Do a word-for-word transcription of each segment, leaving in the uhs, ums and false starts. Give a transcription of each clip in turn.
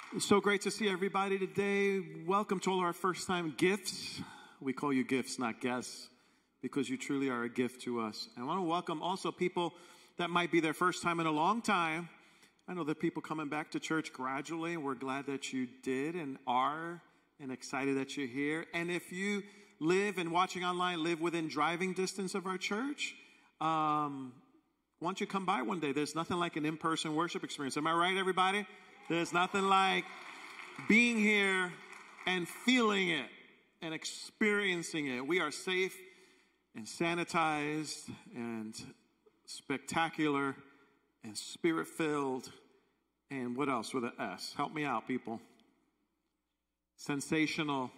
It's so great to see everybody today. Welcome to all our first-time gifts. We call you gifts, not guests, because you truly are a gift to us. And I want to welcome also people that might be their first time in a long time. I know there are people coming back to church gradually. We're glad that you did and are and excited that you're here. And if you live and watching online, live within driving distance of our church, um, why don't you come by one day? There's nothing like an in-person worship experience. Am I right, everybody? There's nothing like being here and feeling it and experiencing it. We are safe and sanitized and spectacular and spirit-filled and what else with an S? Help me out, people. Sensational.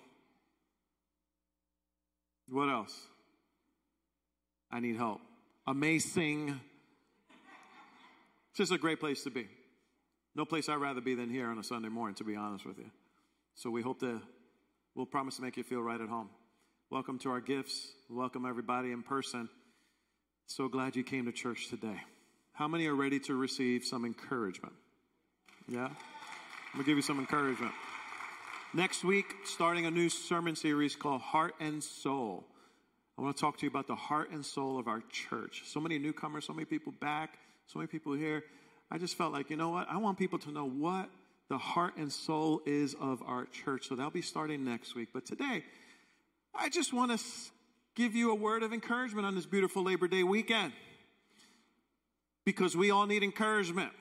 What else? I need help. Amazing. It's just a great place to be. No place I'd rather be than here on a Sunday morning, to be honest with you. So we hope that we'll promise to make you feel right at home. Welcome to our gifts. Welcome everybody in person. So glad you came to church today. How many are ready to receive some encouragement? Yeah? I'm going to give you some encouragement. Next week, starting a new sermon series called Heart and Soul. I want to talk to you about the heart and soul of our church. So many newcomers, so many people back, so many people here. I just felt like, you know what? I want people to know what the heart and soul is of our church. So that'll be starting next week. But today, I just want to give you a word of encouragement on this beautiful Labor Day weekend. Because we all need encouragement.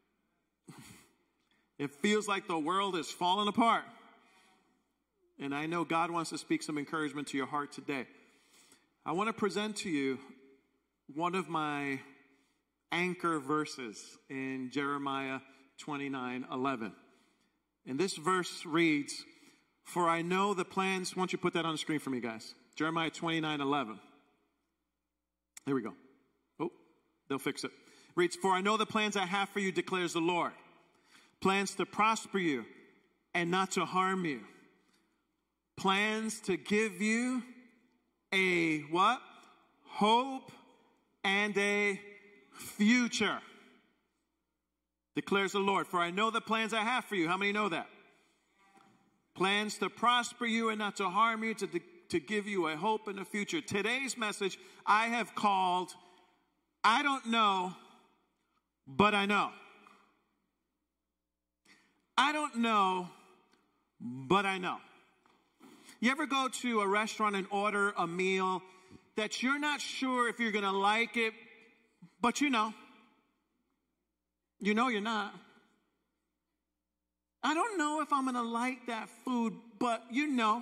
It feels like the world is falling apart. And I know God wants to speak some encouragement to your heart today. I want to present to you one of my anchor verses in Jeremiah twenty-nine eleven. And this verse reads, "For I know the plans," why don't you put that on the screen for me, guys? Jeremiah twenty-nine eleven. There we go. Oh, they'll fix it. Reads, "For I know the plans I have for you, declares the Lord. Plans to prosper you and not to harm you. Plans to give you a what? Hope and a future, declares the Lord. For I know the plans I have for you." How many know that? Plans to prosper you and not to harm you, to, to give you a hope and a future. Today's message I have called, I don't know, but I know. I don't know, but I know. You ever go to a restaurant and order a meal that you're not sure if you're going to like it, but you know? You know you're not. I don't know if I'm going to like that food, but you know.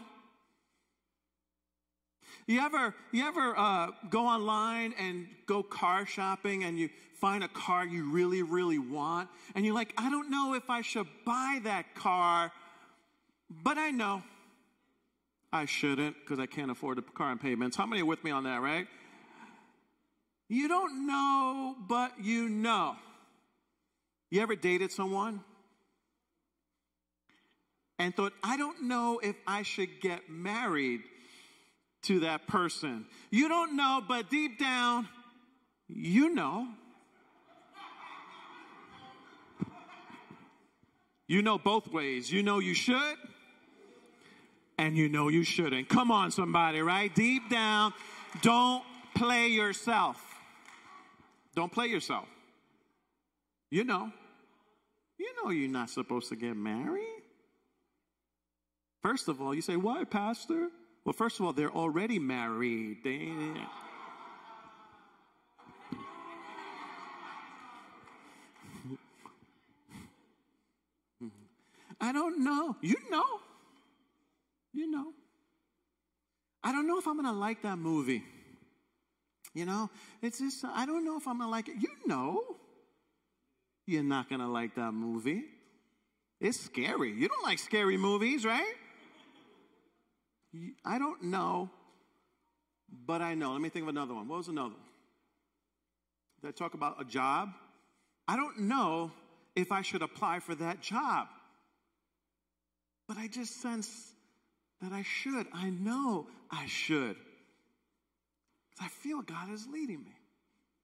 You ever, you ever uh, go online and go car shopping and you find a car you really, really want, and you're like, I don't know if I should buy that car, but I know I shouldn't because I can't afford the car and payments. How many are with me on that, right? You don't know, but you know. You ever dated someone and thought, I don't know if I should get married to that person? You don't know, but deep down, you know. You know both ways. You know you should, and you know you shouldn't. Come on, somebody, right? Deep down, don't play yourself. Don't play yourself. You know. You know you're not supposed to get married. First of all, you say, why, Pastor? Well, first of all, they're already married. They... I don't know. You know. You know. I don't know if I'm going to like that movie. You know, it's just, I don't know if I'm going to like it. You know you're not going to like that movie. It's scary. You don't like scary movies, right? I don't know, but I know. Let me think of another one. What was another one? Did I talk about a job? I don't know if I should apply for that job, but I just sense that I should. I know I should. I feel God is leading me.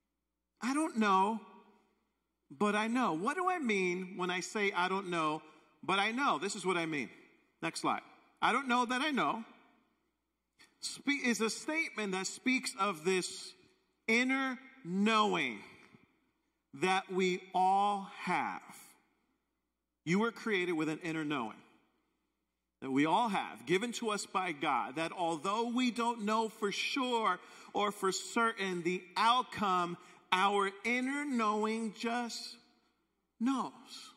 I don't know, but I know. What do I mean when I say I don't know, but I know. This is what I mean. Next slide. I don't know that I know Spe- is a statement that speaks of this inner knowing that we all have. You were created with an inner knowing that we all have, given to us by God, that although we don't know for sure or for certain the outcome, our inner knowing just knows.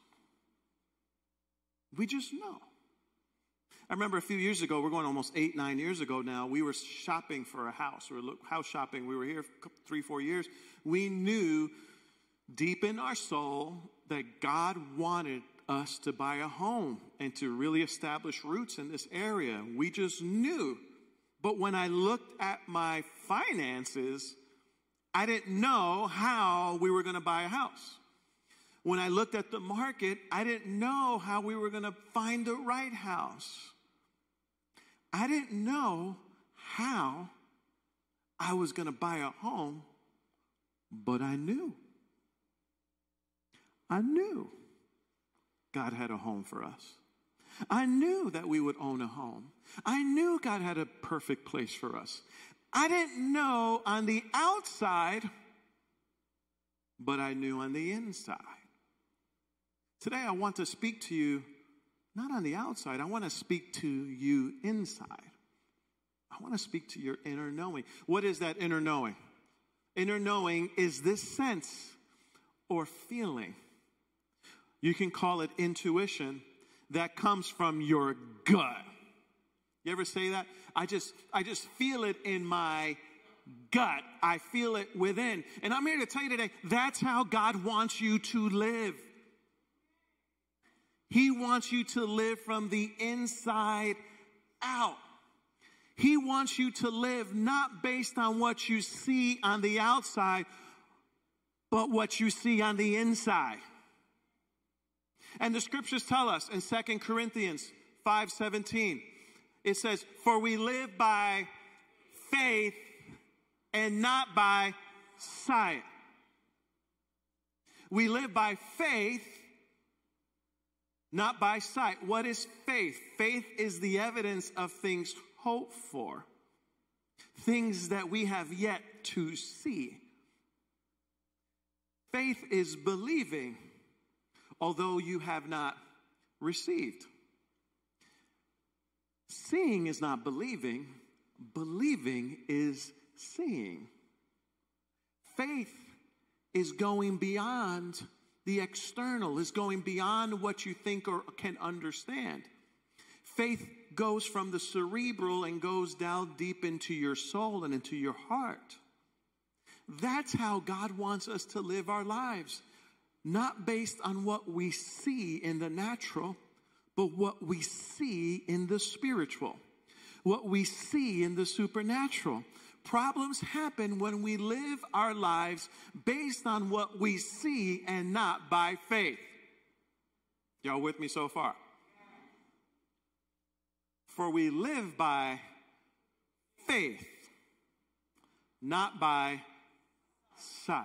We just know. I remember a few years ago, we're going almost eight, nine years ago now, we were shopping for a house. We were house shopping. We were here for three, four years. We knew deep in our soul that God wanted us to buy a home and to really establish roots in this area. We just knew. But when I looked at my finances, I didn't know how we were going to buy a house. When I looked at the market, I didn't know how we were going to find the right house. I didn't know how I was going to buy a home, but I knew. I knew God had a home for us. I knew that we would own a home. I knew God had a perfect place for us. I didn't know on the outside, but I knew on the inside. Today I want to speak to you, not on the outside. I want to speak to you inside. I want to speak to your inner knowing. What is that inner knowing? Inner knowing is this sense or feeling. You can call it intuition that comes from your gut. You ever say that? I just, I just feel it in my gut. I feel it within. And I'm here to tell you today, that's how God wants you to live. He wants you to live from the inside out. He wants you to live not based on what you see on the outside, but what you see on the inside. And the scriptures tell us in Second Corinthians five seventeen, it says, for we live by faith and not by sight. We live by faith, not by sight. What is faith? Faith is the evidence of things hoped for, things that we have yet to see. Faith is believing, although you have not received. Seeing is not believing. Believing is seeing. Faith is going beyond the external, is going beyond what you think or can understand. Faith goes from the cerebral and goes down deep into your soul and into your heart. That's how God wants us to live our lives. Not based on what we see in the natural, but what we see in the spiritual, what we see in the supernatural. Problems happen when we live our lives based on what we see and not by faith. Y'all with me so far? For we live by faith, not by sight.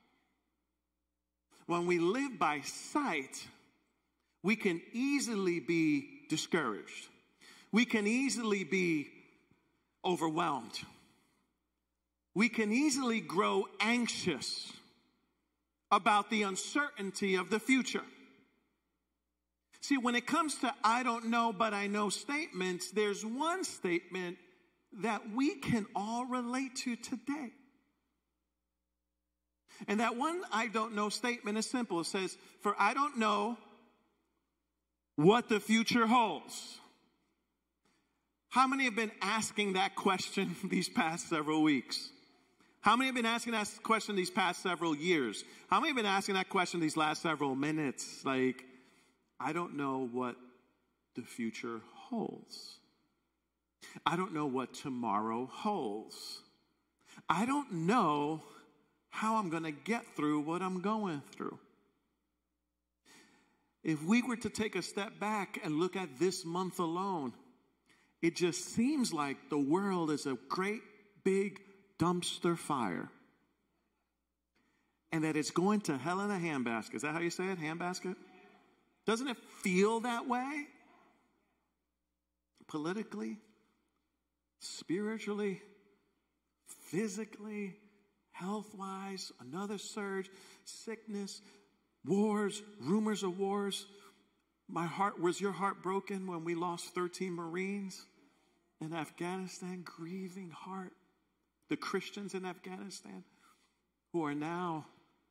When we live by sight, we can easily be discouraged. We can easily be overwhelmed. We can easily grow anxious about the uncertainty of the future. See, when it comes to I don't know, but I know statements, there's one statement that we can all relate to today. And that one I don't know statement is simple. It says, for I don't know what the future holds. How many have been asking that question these past several weeks? How many have been asking that question these past several years? How many have been asking that question these last several minutes? Like, I don't know what the future holds. I don't know what tomorrow holds. I don't know how I'm going to get through what I'm going through. If we were to take a step back and look at this month alone, it just seems like the world is a great big dumpster fire. And that it's going to hell in a handbasket. Is that how you say it? Handbasket? Doesn't it feel that way? Politically, spiritually, physically, health-wise, another surge, sickness, wars, rumors of wars. My heart, was your heart broken when we lost thirteen Marines in Afghanistan? Grieving heart. The Christians in Afghanistan who are now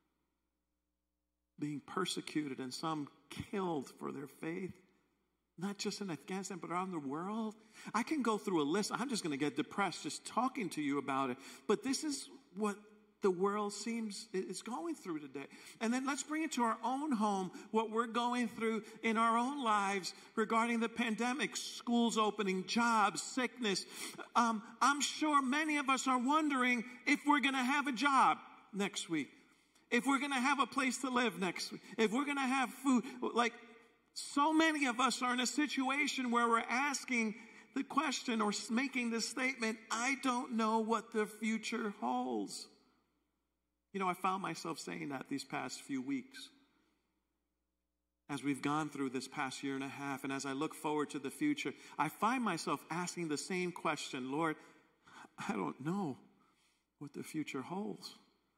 being persecuted and some killed for their faith. Not just in Afghanistan, but around the world. I can go through a list. I'm just going to get depressed just talking to you about it. But this is what the world seems is going through today. And then let's bring it to our own home, what we're going through in our own lives regarding the pandemic, schools opening, jobs, sickness. Um, I'm sure many of us are wondering if we're going to have a job next week, if we're going to have a place to live next week, if we're going to have food. Like, so many of us are in a situation where we're asking the question or making the statement, I don't know what the future holds. You know, I found myself saying that these past few weeks as we've gone through this past year and a half, and as I look forward to the future, I find myself asking the same question, Lord, I don't know what the future holds.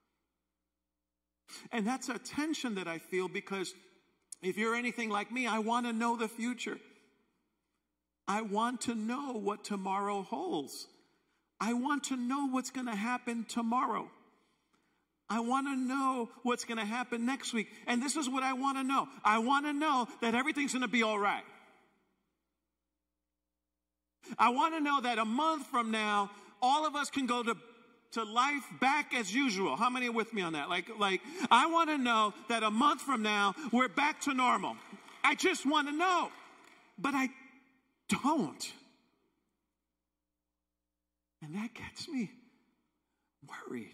And that's a tension that I feel, because if you're anything like me, I want to know the future. I want to know what tomorrow holds. I want to know what's going to happen tomorrow. I want to know what's going to happen next week. And this is what I want to know. I want to know that everything's going to be all right. I want to know that a month from now, all of us can go to, to life back as usual. How many are with me on that? Like, like, I want to know that a month from now, we're back to normal. I just want to know. But I don't. And that gets me worried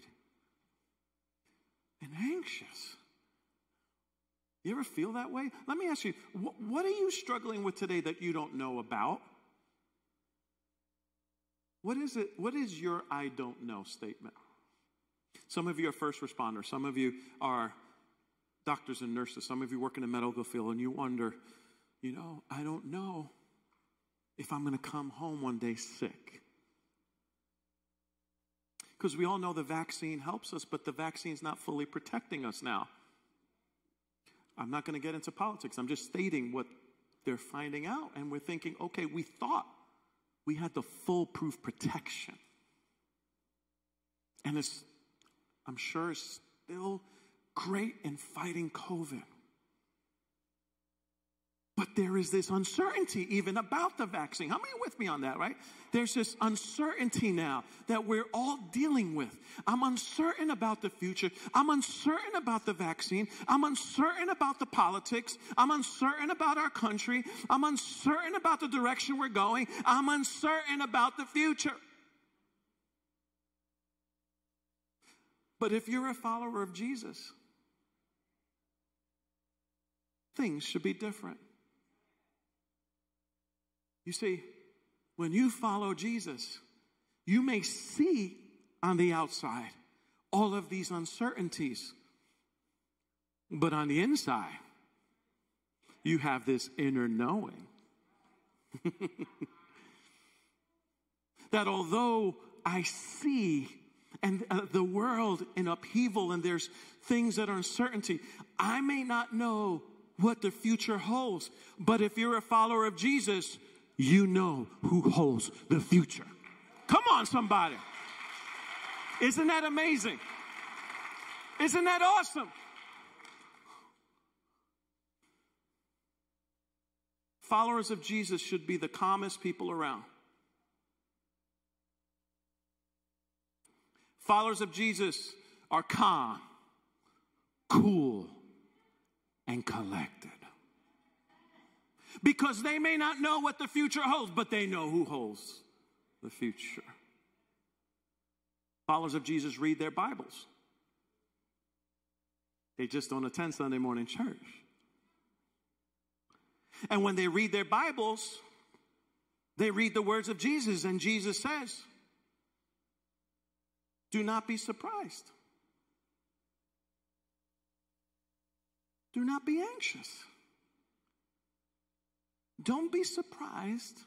and anxious. You ever feel that way? Let me ask you, wh- what are you struggling with today that you don't know about? What is it? What is your I don't know statement? Some of you are first responders. Some of you are doctors and nurses. Some of you work in the medical field, and you wonder, you know, I don't know if I'm going to come home one day sick. Because we all know the vaccine helps us, but the vaccine's not fully protecting us now. I'm not going to get into politics. I'm just stating what they're finding out. And we're thinking, okay, we thought we had the foolproof protection. And it's, I'm sure, it's still great in fighting COVID. But there is this uncertainty even about the vaccine. How many are with me on that, right? There's this uncertainty now that we're all dealing with. I'm uncertain about the future. I'm uncertain about the vaccine. I'm uncertain about the politics. I'm uncertain about our country. I'm uncertain about the direction we're going. I'm uncertain about the future. But if you're a follower of Jesus, things should be different. You see, when you follow Jesus, you may see on the outside all of these uncertainties, but on the inside, you have this inner knowing that although I see and uh, the world in upheaval and there's things that are uncertainty, I may not know what the future holds, but if you're a follower of Jesus, you know who holds the future. Come on, somebody. Isn't that amazing? Isn't that awesome? Followers of Jesus should be the calmest people around. Followers of Jesus are calm, cool, and collected. Because they may not know what the future holds, but they know who holds the future. Followers of Jesus read their Bibles. They just don't attend Sunday morning church. And when they read their Bibles, they read the words of Jesus, and Jesus says, do not be surprised. Do not be anxious. don't be surprised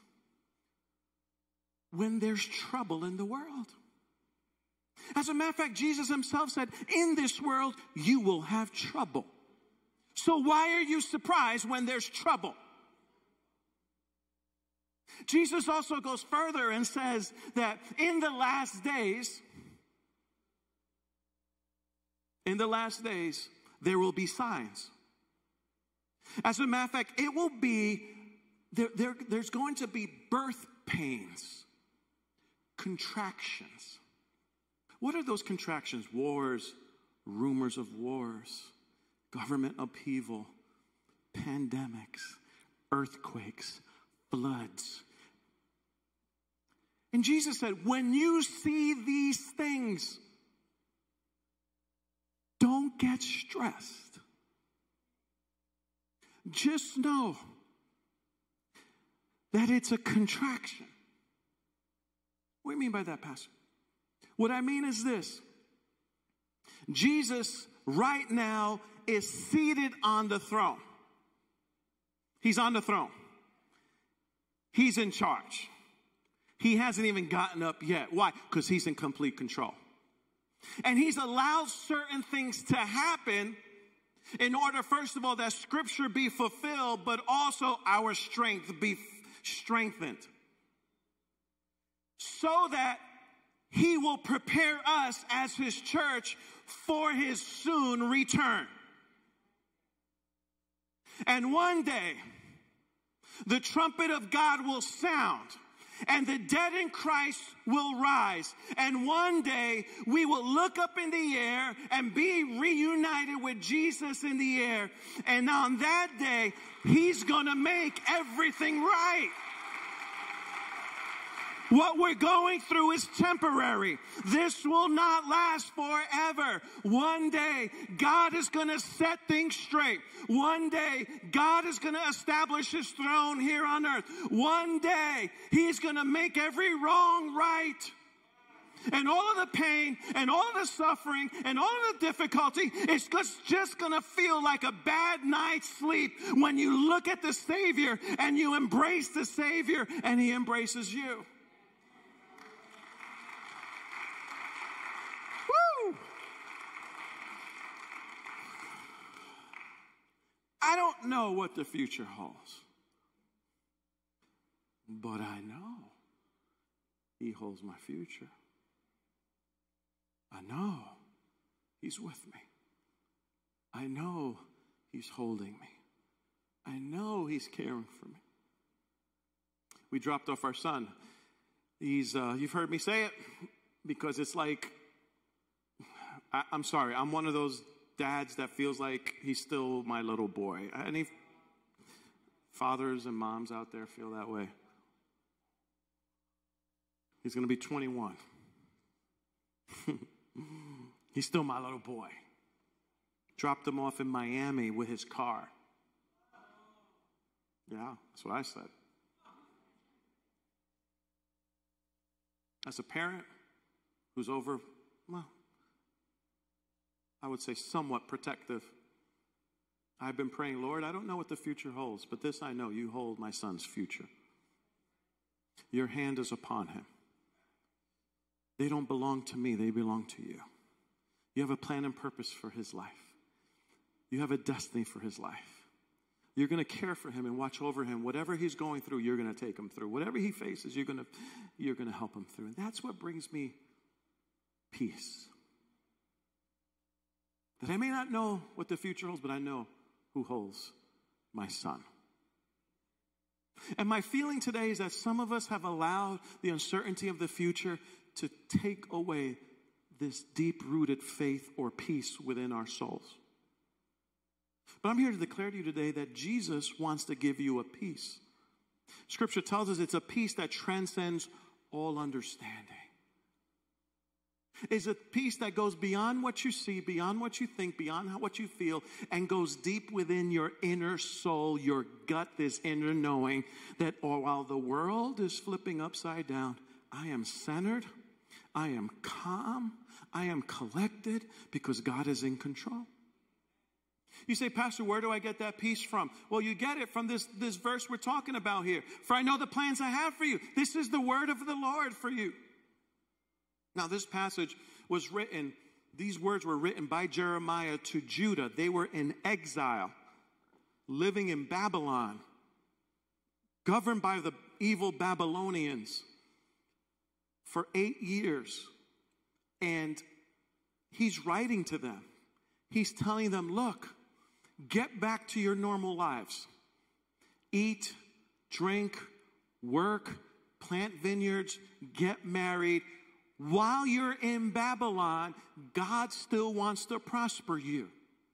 when there's trouble in the world. As a matter of fact, Jesus himself said, in this world, you will have trouble. So why are you surprised when there's trouble? Jesus also goes further and says that in the last days, in the last days, there will be signs. As a matter of fact, it will be, there, there, there's going to be birth pains, contractions. What are those contractions? Wars, rumors of wars, government upheaval, pandemics, earthquakes, floods. And Jesus said, when you see these things, don't get stressed. Just know that it's a contraction. What do you mean by that, Pastor? What I mean is this. Jesus right now is seated on the throne. He's on the throne. He's in charge. He hasn't even gotten up yet. Why? Because he's in complete control. And he's allowed certain things to happen in order, first of all, that scripture be fulfilled, but also our strength be strengthened. So that he will prepare us as his church for his soon return. And one day, the trumpet of God will sound, and the dead in Christ will rise. And one day, we will look up in the air and be reunited with Jesus in the air. And on that day, he's going to make everything right. What we're going through is temporary. This will not last forever. One day, God is going to set things straight. One day, God is going to establish his throne here on earth. One day, he's going to make every wrong right. And all of the pain and all of the suffering and all of the difficulty, it's just, just going to feel like a bad night's sleep when you look at the Savior and you embrace the Savior and he embraces you. I don't know what the future holds, but I know he holds my future. I know he's with me. I know he's holding me. I know he's caring for me. We dropped off our son. He's, uh, you've heard me say it, because it's like, I, I'm sorry, I'm one of those dads that feels like he's still my little boy. Any fathers and moms out there feel that way? He's going to be twenty-one. He's still my little boy. Dropped him off in Miami with his car. Yeah, that's what I said. As a parent who's over, well, I would say somewhat protective, I've been praying, Lord, I don't know what the future holds, but this I know, you hold my son's future. Your hand is upon him. They don't belong to me, they belong to you. You have a plan and purpose for his life. You have a destiny for his life. You're going to care for him and watch over him. Whatever he's going through, you're going to take him through. Whatever he faces, you're going to, you're going to help him through. And that's what brings me peace. That I may not know what the future holds, but I know who holds my son. And my feeling today is that some of us have allowed the uncertainty of the future to take away this deep-rooted faith or peace within our souls. But I'm here to declare to you today that Jesus wants to give you a peace. Scripture tells us it's a peace that transcends all understanding. It's a peace that goes beyond what you see, beyond what you think, beyond what you feel, and goes deep within your inner soul, your gut, this inner knowing that oh, while the world is flipping upside down, I am centered, I am calm, I am collected because God is in control. You say, Pastor, where do I get that peace from? Well, you get it from this, this verse we're talking about here. For I know the plans I have for you. This is the word of the Lord for you. Now, this passage was written, these words were written by Jeremiah to Judah. They were in exile, living in Babylon, governed by the evil Babylonians for eight years. And he's writing to them. He's telling them, look, get back to your normal lives. Eat, drink, work, plant vineyards, get married. While you're in Babylon, God still wants to prosper you.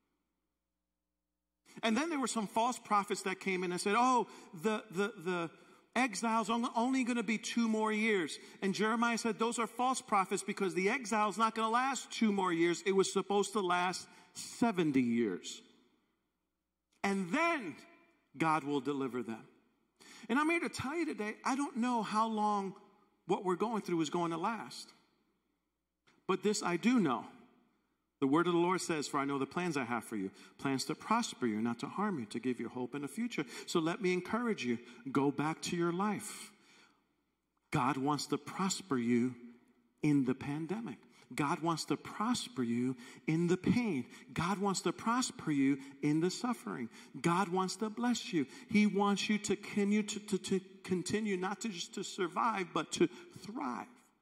And then there were some false prophets that came in and said, oh, the, the, the exile's only going to be two more years. And Jeremiah said, those are false prophets because the exile's not going to last two more years. It was supposed to last seventy years. And then God will deliver them. And I'm here to tell you today, I don't know how long what we're going through is going to last. But this I do know. The word of the Lord says, for I know the plans I have for you, plans to prosper you, not to harm you, to give you hope in the future. So let me encourage you, go back to your life. God wants to prosper you in the pandemic. God wants to prosper you in the pain. God wants to prosper you in the suffering. God wants to bless you. He wants you to continue to, to, to continue not to just to survive, but to thrive.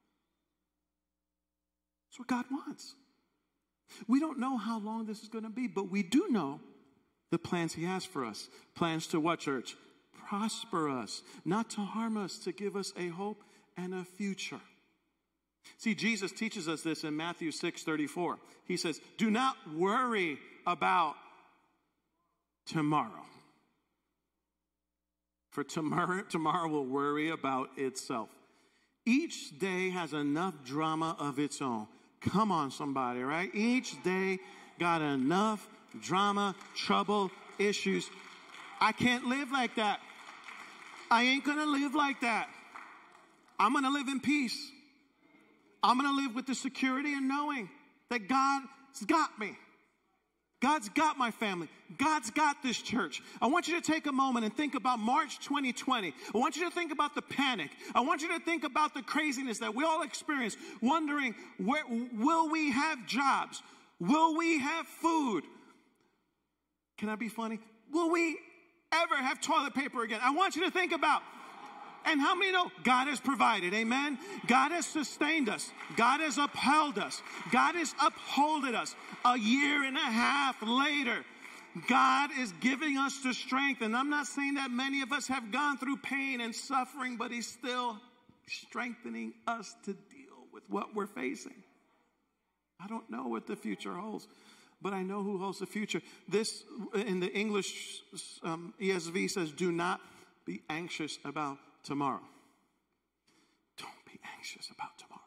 That's what God wants. We don't know how long this is going to be, but we do know the plans he has for us. Plans to what, church? Prosper us, not to harm us, to give us a hope and a future. See, Jesus teaches us this in Matthew six thirty-four. He says, do not worry about tomorrow. For tomorrow, tomorrow will worry about itself. Each day has enough drama of its own. Come on, somebody, right? Each day got enough drama, trouble, issues. I can't live like that. I ain't going to live like that. I'm going to live in peace. I'm going to live with the security and knowing that God's got me. God's got my family. God's got this church. I want you to take a moment and think about March twenty twenty. I want you to think about the panic. I want you to think about the craziness that we all experience, wondering, where, will we have jobs? Will we have food? Can I be funny? Will we ever have toilet paper again? I want you to think about. And how many know God has provided? Amen. God has sustained us. God has upheld us. God has upholded us. A year and a half later, God is giving us the strength. And I'm not saying that many of us have gone through pain and suffering, but he's still strengthening us to deal with what we're facing. I don't know what the future holds, but I know who holds the future. This, in the English um, E S V, says, do not be anxious about tomorrow. Don't be anxious about tomorrow.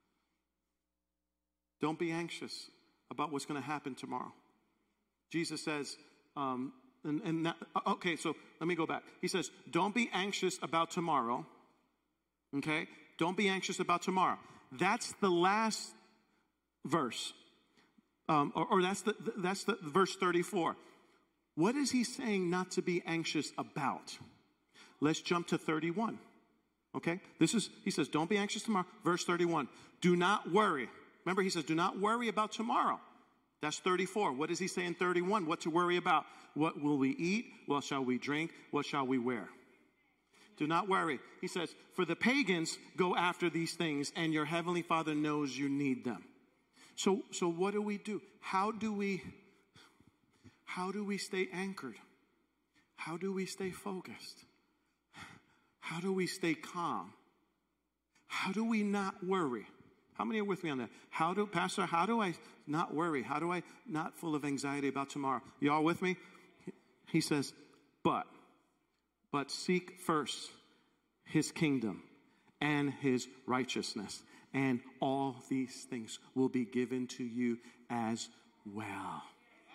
Don't be anxious about what's going to happen tomorrow. Jesus says, um, and, and that, okay, so let me go back. He says, don't be anxious about tomorrow. Okay? Don't be anxious about tomorrow. That's the last verse. Um, or, or that's the that's the verse thirty-four. What is he saying not to be anxious about? Let's jump to thirty-one. Okay? This is, he says, don't be anxious tomorrow. Verse thirty-one. Do not worry. Remember, he says, do not worry about tomorrow. That's thirty-four. What does he say in thirty-one? What to worry about? What will we eat? What shall we drink? What shall we wear? Do not worry. He says, for the pagans go after these things, and your heavenly Father knows you need them. So, so what do we do? How do we, how do we stay anchored? How do we stay focused? How do we stay calm? How do we not worry? How many are with me on that? How do, Pastor, how do I not worry? How do I not full of anxiety about tomorrow? Y'all with me? He says, but, but seek first his kingdom and his righteousness, and all these things will be given to you as well.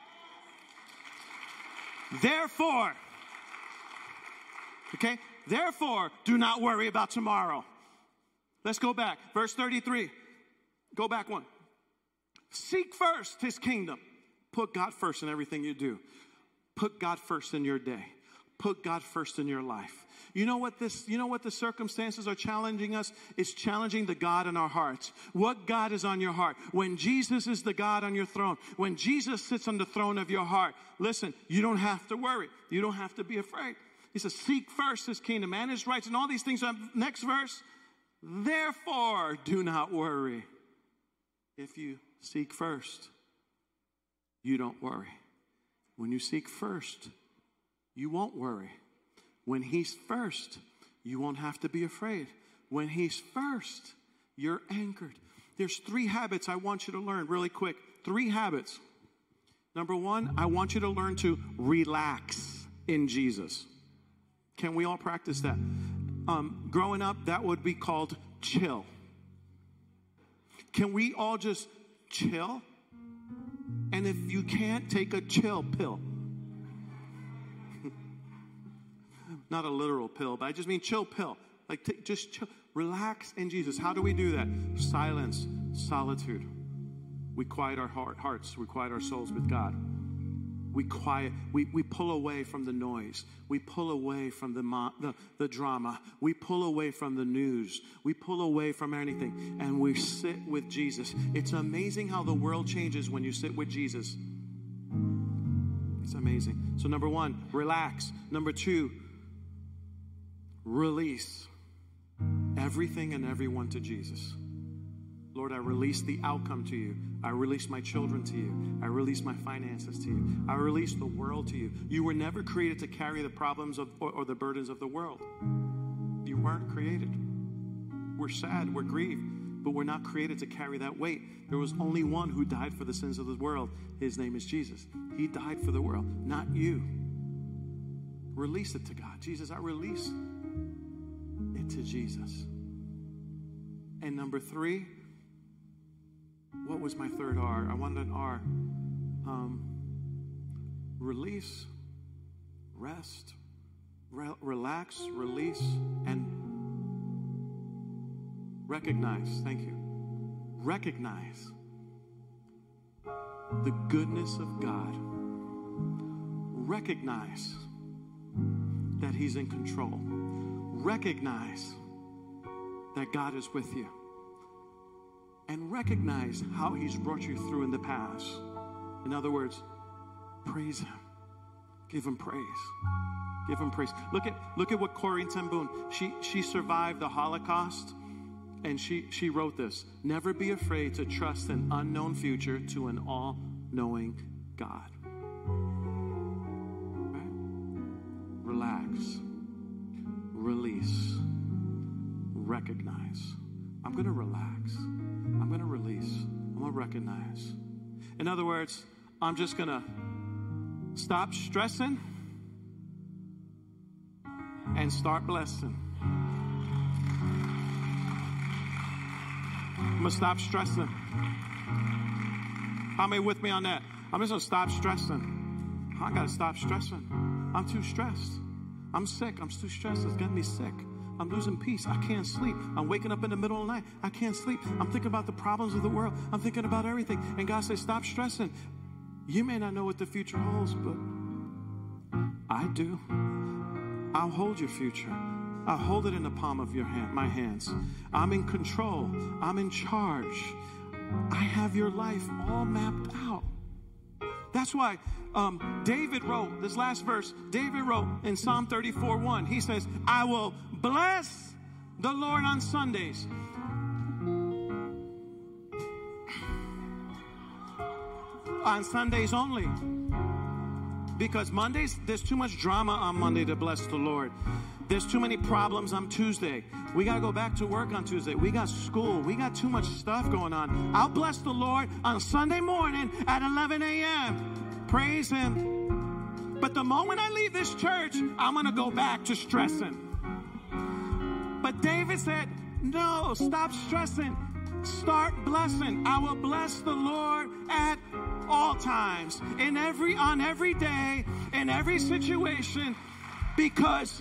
Therefore, okay, therefore, do not worry about tomorrow. Let's go back. Verse thirty-three. Go back one. Seek first his kingdom. Put God first in everything you do. Put God first in your day. Put God first in your life. You know what this, you know what the circumstances are challenging us? It's challenging the God in our hearts. What God is on your heart? When Jesus is the God on your throne, when Jesus sits on the throne of your heart, listen, you don't have to worry. You don't have to be afraid. He says, seek first his kingdom and his rights and all these things. Next verse, therefore do not worry. If you seek first, you don't worry. When you seek first, you won't worry. When he's first, you won't have to be afraid. When he's first, you're anchored. There's three habits I want you to learn really quick. Three habits. Number one, I want you to learn to relax in Jesus. Can we all practice that? Um, growing up, that would be called chill. Can we all just chill? And if you can't, take a chill pill. Not a literal pill, but I just mean chill pill. Like t- just chill, relax in Jesus. How do we do that? Silence, solitude. We quiet our heart, hearts. We quiet our souls with God. We quiet. We, we pull away from the noise. We pull away from the, mo- the the drama. We pull away from the news. We pull away from anything, and we sit with Jesus. It's amazing how the world changes when you sit with Jesus. It's amazing. So number one, relax. Number two, release everything and everyone to Jesus. Lord, I release the outcome to you. I release my children to you. I release my finances to you. I release the world to you. You were never created to carry the problems of, or, or the burdens of the world. You weren't created. We're sad, we're grieved, but we're not created to carry that weight. There was only one who died for the sins of the world. His name is Jesus. He died for the world, not you. Release it to God. Jesus, I release it to Jesus. And number three, what was my third R? I wanted an R. Um, release, rest, re- relax, release, and recognize. Thank you. Recognize the goodness of God. Recognize that he's in control. Recognize that God is with you. And recognize how he's brought you through in the past. In other words, praise him. Give him praise. Give him praise. Look at look at what Corrie ten Boom, she she survived the Holocaust, and she she wrote this: never be afraid to trust an unknown future to an all-knowing God. Right? Relax. Release. Recognize. I'm going to relax. I'm going to release. I'm going to recognize. In other words, I'm just going to stop stressing and start blessing. I'm going to stop stressing. How many with me on that? I'm just going to stop stressing. I got to stop stressing. I'm too stressed. I'm sick. I'm too stressed. It's getting me sick. I'm losing peace. I can't sleep. I'm waking up in the middle of the night. I can't sleep. I'm thinking about the problems of the world. I'm thinking about everything. And God says, stop stressing. You may not know what the future holds, but I do. I'll hold your future. I'll hold it in the palm of your hand, my hands. I'm in control. I'm in charge. I have your life all mapped out. That's why um, David wrote, this last verse, David wrote in Psalm thirty-four one, he says, I will bless the Lord on Sundays. On Sundays only. Because Mondays, there's too much drama on Monday to bless the Lord. There's too many problems on Tuesday. We got to go back to work on Tuesday. We got school. We got too much stuff going on. I'll bless the Lord on Sunday morning at eleven a.m. Praise him. But the moment I leave this church, I'm going to go back to stressing. But David said, no, stop stressing. Start blessing. I will bless the Lord at all times, in every on every day, in every situation, because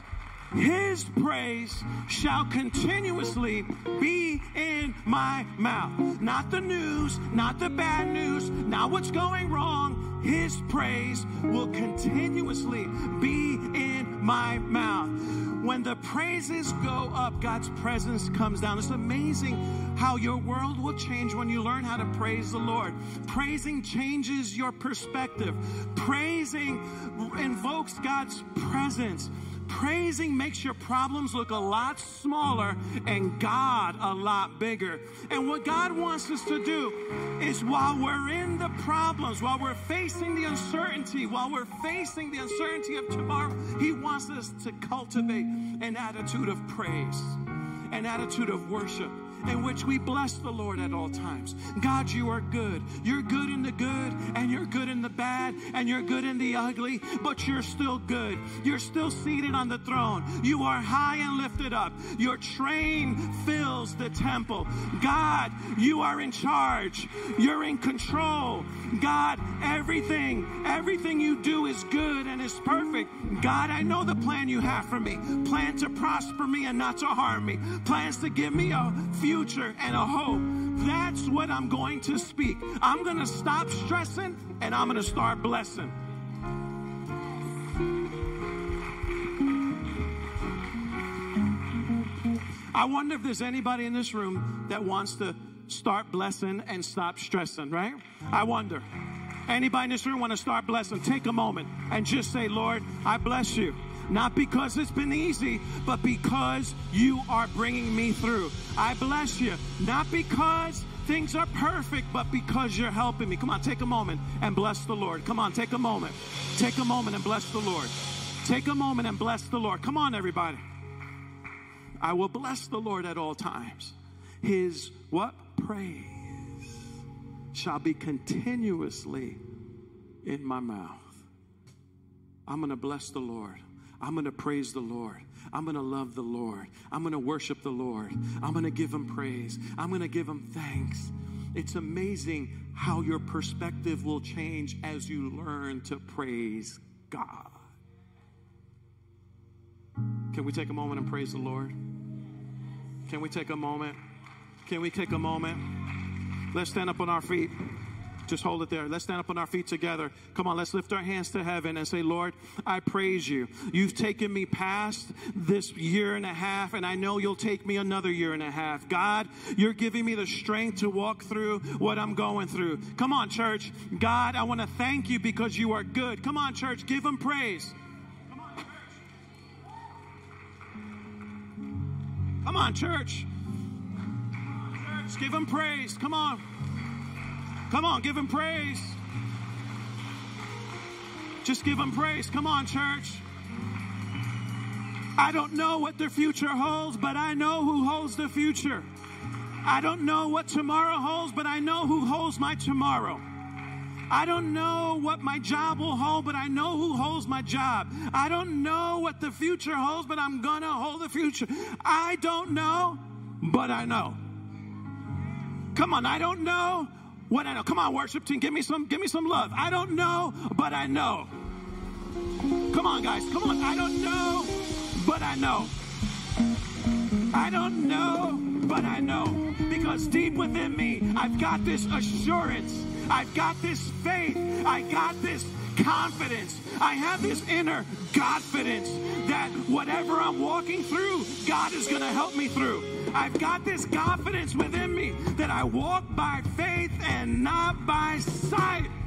His praise shall continuously be in my mouth. Not the news, not the bad news, not what's going wrong. His praise will continuously be in my mouth. When the praises go up, God's presence comes down. It's amazing how your world will change when you learn how to praise the Lord. Praising changes your perspective. Praising invokes God's presence. Praising makes your problems look a lot smaller and God a lot bigger. And what God wants us to do is, while we're in the problems, while we're facing the uncertainty, while we're facing the uncertainty of tomorrow, He wants us to cultivate an attitude of praise, an attitude of worship, in which we bless the Lord at all times. God, you are good. You're good in the good, and you're good in the bad, and you're good in the ugly, but you're still good. You're still seated on the throne. You are high and lifted up. Your train fills the temple. God, you are in charge. You're in control. God, everything, everything you do is good and is perfect. God, I know the plan you have for me. Plan to prosper me and not to harm me. Plans to give me a future and a hope. That's what I'm going to speak. I'm going to stop stressing and I'm going to start blessing. I wonder if there's anybody in this room that wants to start blessing and stop stressing, right? I wonder. Anybody in this room want to start blessing? Take a moment and just say, Lord, I bless you. Not because it's been easy, but because you are bringing me through. I bless you. Not because things are perfect, but because you're helping me. Come on, take a moment and bless the Lord. Come on, take a moment. Take a moment and bless the Lord. Take a moment and bless the Lord. Come on, everybody. I will bless the Lord at all times. His what? Praise shall be continuously in my mouth. I'm going to bless the Lord. I'm going to praise the Lord. I'm going to love the Lord. I'm going to worship the Lord. I'm going to give him praise. I'm going to give him thanks. It's amazing how your perspective will change as you learn to praise God. Can we take a moment and praise the Lord? Can we take a moment? Can we take a moment? Let's stand up on our feet. Just hold it there. Let's stand up on our feet together. Come on, let's lift our hands to heaven and say, Lord, I praise you. You've taken me past this year and a half, and I know you'll take me another year and a half. God, you're giving me the strength to walk through what I'm going through. Come on, church. God, I want to thank you because you are good. Come on, church. Give him praise. Come on, church. Come on, church. Church, give him praise. Come on. Come on, give him praise. Just give him praise. Come on, church. I don't know what the future holds, but I know who holds the future. I don't know what tomorrow holds, but I know who holds my tomorrow. I don't know what my job will hold, but I know who holds my job. I don't know what the future holds, but I'm gonna hold the future. I don't know, but I know. Come on, I don't know what I know. Come on, worship team, give me some, give me some love. I don't know, but I know. Come on, guys, come on. I don't know, but I know. I don't know, but I know. Because deep within me, I've got this assurance. I've got this faith. I got this confidence. I have this inner Godfidence that whatever I'm walking through, God is going to help me through. I've got this confidence within me that I walk by faith and not by sight.